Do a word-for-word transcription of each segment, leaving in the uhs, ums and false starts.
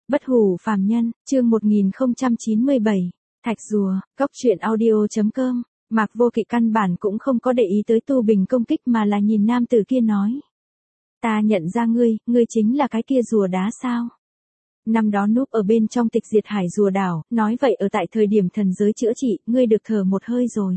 Bất hủ phàm nhân, chương một nghìn không trăm chín mươi bảy, Thạch Rùa, cốc truyện audio chấm com. Mạc Vô Kỵ căn bản cũng không có để ý tới Tu Bình công kích mà là nhìn nam tử kia nói. Ta nhận ra ngươi, ngươi chính là cái kia rùa đá sao? Năm đó núp ở bên trong Tịch Diệt Hải rùa đảo, nói vậy ở tại thời điểm thần giới chữa trị, ngươi được thở một hơi rồi.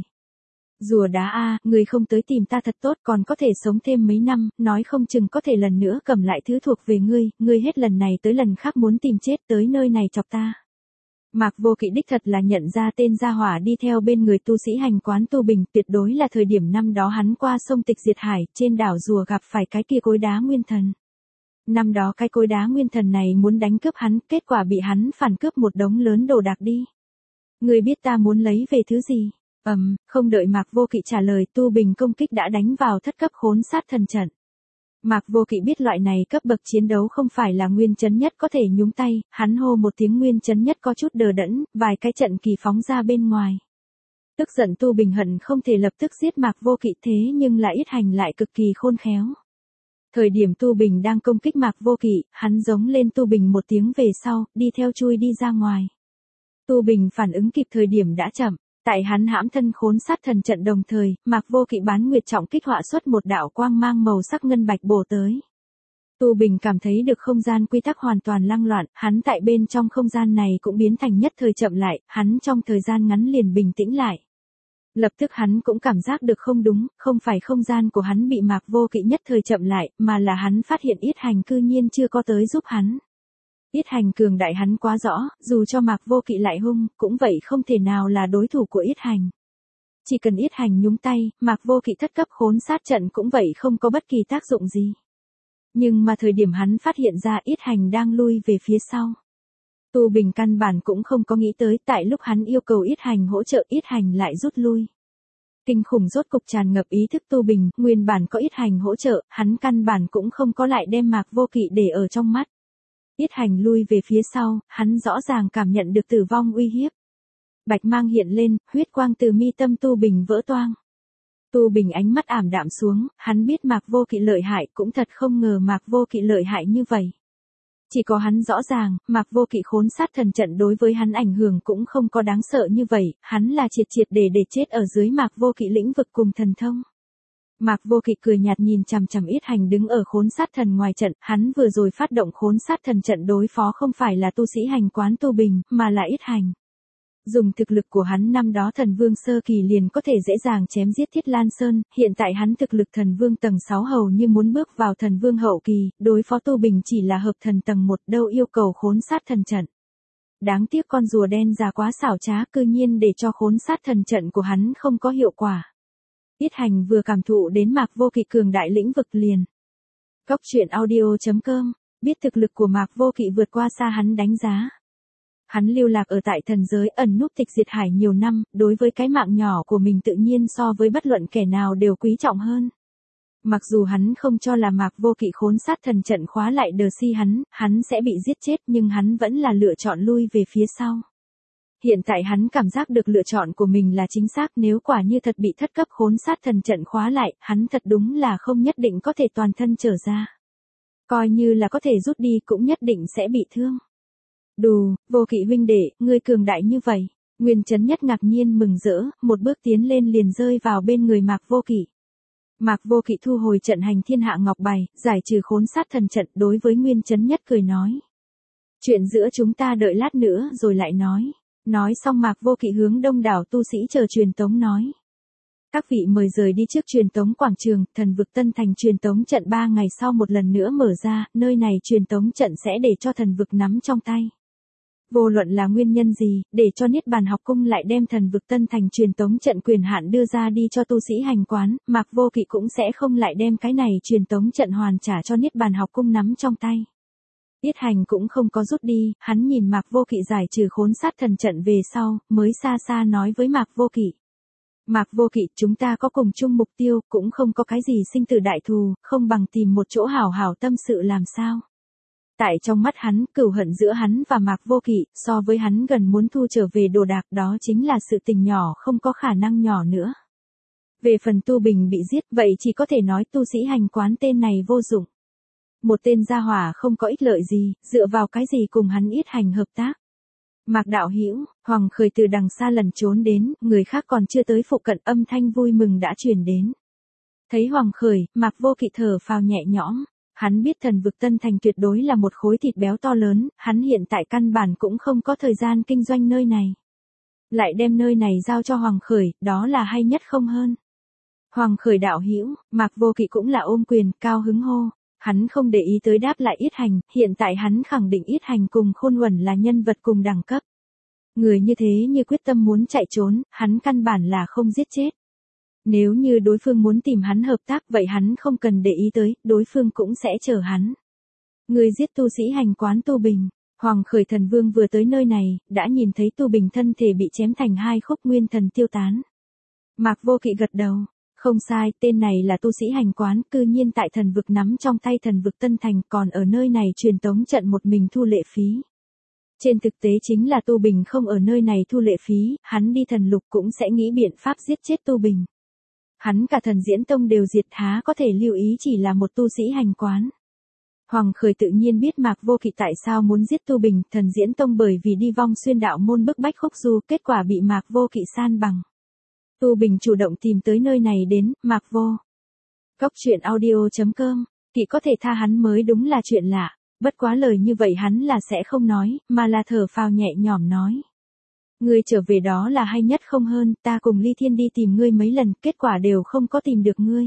Rùa đá a, ngươi không tới tìm ta thật tốt, còn có thể sống thêm mấy năm, nói không chừng có thể lần nữa cầm lại thứ thuộc về ngươi, ngươi hết lần này tới lần khác muốn tìm chết tới nơi này chọc ta. Mạc Vô Kỵ đích thật là nhận ra tên gia hỏa đi theo bên người tu sĩ hành quán Tu Bình, tuyệt đối là thời điểm năm đó hắn qua sông Tịch Diệt Hải, trên đảo rùa gặp phải cái kia cối đá nguyên thần. Năm đó cái cối đá nguyên thần này muốn đánh cướp hắn, kết quả bị hắn phản cướp một đống lớn đồ đạc đi. Ngươi biết ta muốn lấy về thứ gì? Ầm, um, không đợi Mạc Vô Kỵ trả lời, Tu Bình công kích đã đánh vào thất cấp khốn sát thần trận. Mạc Vô Kỵ biết loại này cấp bậc chiến đấu không phải là Nguyên Chấn Nhất có thể nhúng tay, hắn hô một tiếng Nguyên Chấn Nhất có chút đờ đẫn, vài cái trận kỳ phóng ra bên ngoài. Tức giận Tu Bình hận không thể lập tức giết Mạc Vô Kỵ, thế nhưng là Yết Hành lại cực kỳ khôn khéo. Thời điểm Tu Bình đang công kích Mạc Vô Kỵ, hắn giống lên Tu Bình một tiếng về sau, đi theo chui đi ra ngoài. Tu Bình phản ứng kịp thời điểm đã chậm. Tại hắn hãm thân khốn sát thần trận đồng thời, Mạc Vô Kỵ bán nguyệt trọng kích họa xuất một đạo quang mang màu sắc ngân bạch bổ tới. Tu Bình cảm thấy được không gian quy tắc hoàn toàn lăng loạn, hắn tại bên trong không gian này cũng biến thành nhất thời chậm lại, hắn trong thời gian ngắn liền bình tĩnh lại. Lập tức hắn cũng cảm giác được không đúng, không phải không gian của hắn bị Mạc Vô Kỵ nhất thời chậm lại, mà là hắn phát hiện Yết Hành cư nhiên chưa có tới giúp hắn. Yết Hành cường đại hắn quá rõ, dù cho Mạc Vô Kỵ lại hung, cũng vậy không thể nào là đối thủ của Yết Hành. Chỉ cần Yết Hành nhúng tay, Mạc Vô Kỵ thất cấp khốn sát trận cũng vậy không có bất kỳ tác dụng gì. Nhưng mà thời điểm hắn phát hiện ra Yết Hành đang lui về phía sau. Tu Bình căn bản cũng không có nghĩ tới, tại lúc hắn yêu cầu Yết Hành hỗ trợ, Yết Hành lại rút lui. Kinh khủng rốt cục tràn ngập ý thức Tu Bình, nguyên bản có Yết Hành hỗ trợ, hắn căn bản cũng không có lại đem Mạc Vô Kỵ để ở trong mắt. Yết Hành lui về phía sau, hắn rõ ràng cảm nhận được tử vong uy hiếp. Bạch mang hiện lên, huyết quang từ mi tâm Tu Bình vỡ toang. Tu Bình ánh mắt ảm đạm xuống, hắn biết Mạc Vô Kỵ lợi hại, cũng thật không ngờ Mạc Vô Kỵ lợi hại như vậy. Chỉ có hắn rõ ràng, Mạc Vô Kỵ khốn sát thần trận đối với hắn ảnh hưởng cũng không có đáng sợ như vậy, hắn là triệt triệt để để chết ở dưới Mạc Vô Kỵ lĩnh vực cùng thần thông. Mạc Vô Kỵ cười nhạt nhìn chằm chằm Yết Hành đứng ở khốn sát thần ngoài trận, hắn vừa rồi phát động khốn sát thần trận đối phó không phải là tu sĩ hành quán Tu Bình, mà là Yết Hành. Dùng thực lực của hắn năm đó thần vương sơ kỳ liền có thể dễ dàng chém giết Thiết Lan Sơn, hiện tại hắn thực lực thần vương tầng sáu hầu như muốn bước vào thần vương hậu kỳ, đối phó Tu Bình chỉ là hợp thần tầng một, đâu yêu cầu khốn sát thần trận. Đáng tiếc con rùa đen già quá xảo trá, cư nhiên để cho khốn sát thần trận của hắn không có hiệu quả. Yết Hành vừa cảm thụ đến Mạc Vô Kỵ cường đại lĩnh vực liền. Cốc truyện audio chấm com, biết thực lực của Mạc Vô Kỵ vượt qua xa hắn đánh giá. Hắn lưu lạc ở tại thần giới ẩn núp Tịch Diệt Hải nhiều năm, đối với cái mạng nhỏ của mình tự nhiên so với bất luận kẻ nào đều quý trọng hơn. Mặc dù hắn không cho là Mạc Vô Kỵ khốn sát thần trận khóa lại đờ si hắn, hắn sẽ bị giết chết nhưng hắn vẫn là lựa chọn lui về phía sau. Hiện tại hắn cảm giác được lựa chọn của mình là chính xác, nếu quả như thật bị thất cấp khốn sát thần trận khóa lại, hắn thật đúng là không nhất định có thể toàn thân trở ra. Coi như là có thể rút đi cũng nhất định sẽ bị thương. Đù, Vô Kỵ huynh đệ, ngươi cường đại như vậy. Nguyên Chấn Nhất ngạc nhiên mừng rỡ, một bước tiến lên liền rơi vào bên người Mạc Vô Kỵ. Mạc Vô Kỵ thu hồi trận hành thiên hạ ngọc bài, giải trừ khốn sát thần trận, đối với Nguyên Chấn Nhất cười nói. Chuyện giữa chúng ta đợi lát nữa rồi lại nói. Nói xong Mạc Vô Kỵ hướng đông đảo tu sĩ chờ truyền tống nói. Các vị mời rời đi trước truyền tống quảng trường, thần vực Tân Thành truyền tống trận ba ngày sau một lần nữa mở ra, nơi này truyền tống trận sẽ để cho thần vực nắm trong tay. Vô luận là nguyên nhân gì, để cho Niết Bàn học cung lại đem thần vực Tân Thành truyền tống trận quyền hạn đưa ra đi cho tu sĩ hành quán, Mạc Vô Kỵ cũng sẽ không lại đem cái này truyền tống trận hoàn trả cho Niết Bàn học cung nắm trong tay. Yết Hành cũng không có rút đi, hắn nhìn Mạc Vô Kỵ giải trừ khốn sát thần trận về sau, mới xa xa nói với Mạc Vô Kỵ. Mạc Vô Kỵ, chúng ta có cùng chung mục tiêu, cũng không có cái gì sinh tử đại thù, không bằng tìm một chỗ hảo hảo tâm sự làm sao. Tại trong mắt hắn, cửu hận giữa hắn và Mạc Vô Kỵ, so với hắn gần muốn thu trở về đồ đạc, đó chính là sự tình nhỏ không có khả năng nhỏ nữa. Về phần Tu Bình bị giết, vậy chỉ có thể nói tu sĩ hành quán tên này vô dụng. Một tên gia hỏa không có ích lợi gì, dựa vào cái gì cùng hắn Yết Hành hợp tác. Mạc đạo hữu, Hoàng Khởi từ đằng xa lần trốn đến, người khác còn chưa tới phụ cận, âm thanh vui mừng đã truyền đến. Thấy Hoàng Khởi, Mạc Vô Kỵ thở phào nhẹ nhõm. Hắn biết thần vực Tân Thành tuyệt đối là một khối thịt béo to lớn, hắn hiện tại căn bản cũng không có thời gian kinh doanh nơi này. Lại đem nơi này giao cho Hoàng Khởi, đó là hay nhất không hơn. Hoàng Khởi đạo hữu, Mạc Vô Kỵ cũng là ôm quyền, cao hứng hô. Hắn không để ý tới đáp lại Yết Hành, hiện tại hắn khẳng định Yết Hành cùng Khôn Uẩn là nhân vật cùng đẳng cấp. Người như thế như quyết tâm muốn chạy trốn, hắn căn bản là không giết chết. Nếu như đối phương muốn tìm hắn hợp tác vậy hắn không cần để ý tới, đối phương cũng sẽ chờ hắn. Người giết tu sĩ hành quán Tu Bình. Hoàng Khởi thần vương vừa tới nơi này, đã nhìn thấy Tu Bình thân thể bị chém thành hai khúc, nguyên thần tiêu tán. Mạc Vô Kỵ gật đầu. Không sai, tên này là tu sĩ hành quán, cư nhiên tại thần vực nắm trong tay thần vực Tân Thành, còn ở nơi này truyền tống trận một mình thu lệ phí. Trên thực tế chính là Tu Bình không ở nơi này thu lệ phí, hắn đi thần lục cũng sẽ nghĩ biện pháp giết chết Tu Bình. Hắn cả thần diễn tông đều diệt, há có thể lưu ý chỉ là một tu sĩ hành quán. Hoàng Khởi tự nhiên biết Mạc Vô Kỵ tại sao muốn giết Tu Bình, thần diễn tông bởi vì đi vong xuyên đạo môn bức bách Khúc Du, kết quả bị Mạc Vô Kỵ san bằng. Tu Bình chủ động tìm tới nơi này đến, Mạc Vô. Cốc truyện audio chấm com, Kỵ có thể tha hắn mới đúng là chuyện lạ, bất quá lời như vậy hắn là sẽ không nói, mà là thở phào nhẹ nhõm nói. Ngươi trở về đó là hay nhất không hơn, ta cùng Ly Thiên đi tìm ngươi mấy lần, kết quả đều không có tìm được ngươi.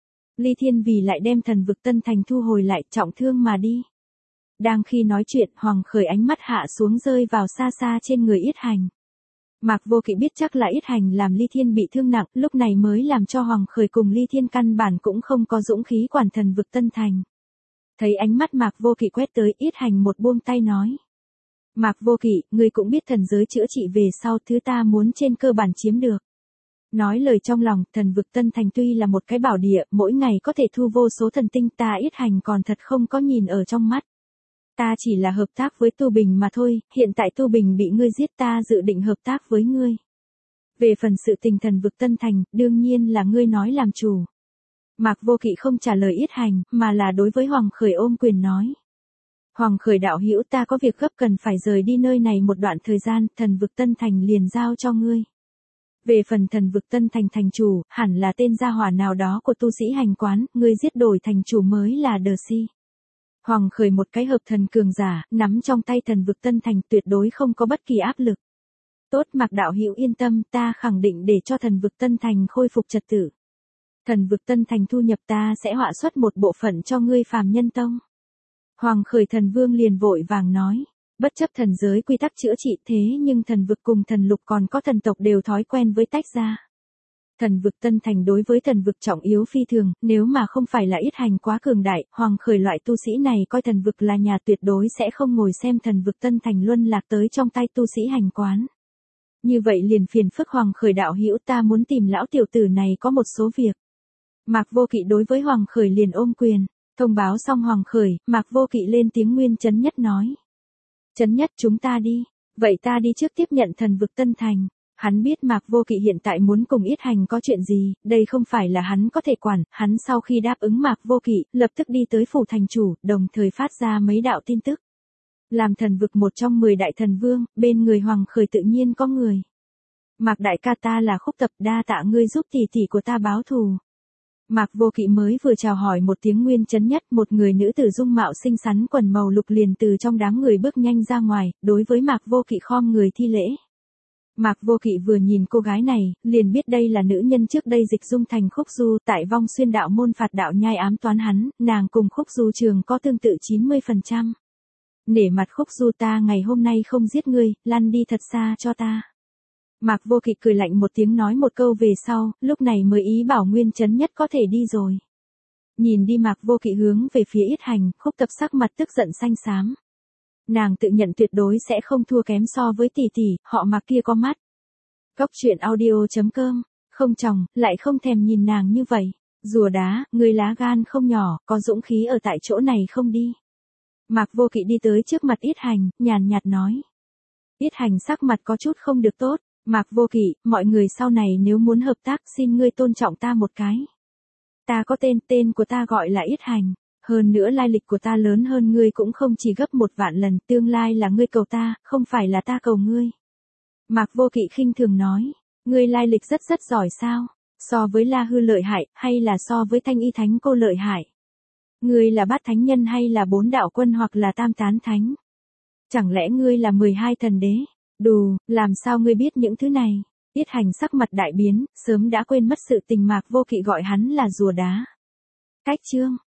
Ly Thiên vì lại đem thần vực Tân Thành thu hồi lại, trọng thương mà đi. Đang khi nói chuyện, Hoàng Khởi ánh mắt hạ xuống rơi vào xa xa trên người Yết Hành. Mạc Vô Kỵ biết chắc là Yết Hành làm Ly Thiên bị thương nặng, lúc này mới làm cho Hoàng Khởi cùng Ly Thiên căn bản cũng không có dũng khí quản thần vực Tân Thành. Thấy ánh mắt Mạc Vô Kỵ quét tới, Yết Hành một buông tay nói. Mạc Vô Kỵ, ngươi cũng biết thần giới chữa trị về sau thứ ta muốn trên cơ bản chiếm được. Nói lời trong lòng, thần vực Tân Thành tuy là một cái bảo địa, mỗi ngày có thể thu vô số thần tinh, ta Yết Hành còn thật không có nhìn ở trong mắt. Ta chỉ là hợp tác với Tu Bình mà thôi, hiện tại Tu Bình bị ngươi giết, ta dự định hợp tác với ngươi. Về phần sự tình thần vực Tân Thành, đương nhiên là ngươi nói làm chủ. Mạc Vô Kỵ không trả lời Yết Hành, mà là đối với Hoàng Khởi ôm quyền nói. Hoàng Khởi đạo hữu, ta có việc gấp cần phải rời đi nơi này một đoạn thời gian, thần vực Tân Thành liền giao cho ngươi. Về phần thần vực Tân Thành thành chủ, hẳn là tên gia hỏa nào đó của tu sĩ hành quán, ngươi giết đổi thành chủ mới là Đờ Si. Hoàng Khởi một cái hợp thần cường giả, nắm trong tay thần vực Tân Thành, tuyệt đối không có bất kỳ áp lực. Tốt, Mạc đạo hữu yên tâm, ta khẳng định để cho thần vực Tân Thành khôi phục trật tự. Thần vực Tân Thành thu nhập ta sẽ họa xuất một bộ phận cho ngươi Phàm Nhân Tông. Hoàng Khởi thần vương liền vội vàng nói, bất chấp thần giới quy tắc chữa trị, thế nhưng thần vực cùng thần lục còn có thần tộc đều thói quen với tách ra. Thần vực Tân Thành đối với thần vực trọng yếu phi thường, nếu mà không phải là Yết Hành quá cường đại, Hoàng Khởi loại tu sĩ này coi thần vực là nhà tuyệt đối sẽ không ngồi xem thần vực Tân Thành luân lạc tới trong tay tu sĩ hành quán. Như vậy liền phiền phức Hoàng Khởi đạo hữu, ta muốn tìm lão tiểu tử này có một số việc. Mạc Vô Kỵ đối với Hoàng Khởi liền ôm quyền, thông báo xong Hoàng Khởi, Mạc Vô Kỵ lên tiếng Nguyên Chấn Nhất nói. Chấn Nhất, chúng ta đi, vậy ta đi trước tiếp nhận thần vực Tân Thành. Hắn biết Mạc Vô Kỵ hiện tại muốn cùng Yết Hành có chuyện gì, đây không phải là hắn có thể quản, hắn sau khi đáp ứng Mạc Vô Kỵ, lập tức đi tới phủ thành chủ, đồng thời phát ra mấy đạo tin tức. Làm thần vực một trong mười đại thần vương, bên người Hoàng Khởi tự nhiên có người. Mạc đại ca, ta là Khúc Tập, đa tạ ngươi giúp tỷ tỷ của ta báo thù. Mạc Vô Kỵ mới vừa chào hỏi một tiếng Nguyên Chấn Nhất, một người nữ tử dung mạo xinh xắn quần màu lục liền từ trong đám người bước nhanh ra ngoài, đối với Mạc Vô Kỵ khom người thi lễ. Mạc Vô Kỵ vừa nhìn cô gái này, liền biết đây là nữ nhân trước đây dịch dung thành Khúc Du, tại vong xuyên đạo môn phạt đạo nhai ám toán hắn, nàng cùng Khúc Du trường có tương tự chín mươi phần trăm. Nể mặt Khúc Du, ta ngày hôm nay không giết ngươi, lăn đi thật xa cho ta. Mạc Vô Kỵ cười lạnh một tiếng nói một câu về sau, lúc này mới ý bảo Nguyên Chấn Nhất có thể đi rồi. Nhìn đi Mạc Vô Kỵ hướng về phía Yết Hành, Khúc Tập sắc mặt tức giận xanh xám. Nàng tự nhận tuyệt đối sẽ không thua kém so với tỷ tỷ, họ Mạc kia có mắt. Cốc truyện audio chấm com, không chồng, lại không thèm nhìn nàng như vậy. Rùa đá, người lá gan không nhỏ, có dũng khí ở tại chỗ này không đi. Mạc Vô Kỵ đi tới trước mặt Yết Hành, nhàn nhạt nói. Yết Hành sắc mặt có chút không được tốt. Mạc Vô Kỵ, mọi người sau này nếu muốn hợp tác xin ngươi tôn trọng ta một cái. Ta có tên, tên của ta gọi là Yết Hành. Hơn nữa lai lịch của ta lớn hơn ngươi cũng không chỉ gấp một vạn lần, tương lai là ngươi cầu ta, không phải là ta cầu ngươi. Mạc Vô Kỵ khinh thường nói, ngươi lai lịch rất rất giỏi sao, so với La Hư lợi hại, hay là so với Thanh Y Thánh Cô lợi hại? Ngươi là bát thánh nhân hay là bốn đạo quân hoặc là tam tán thánh? Chẳng lẽ ngươi là mười hai thần đế? Đù, làm sao ngươi biết những thứ này? Tiết Hành sắc mặt đại biến, sớm đã quên mất sự tình Mạc Vô Kỵ gọi hắn là rùa đá. Cách chương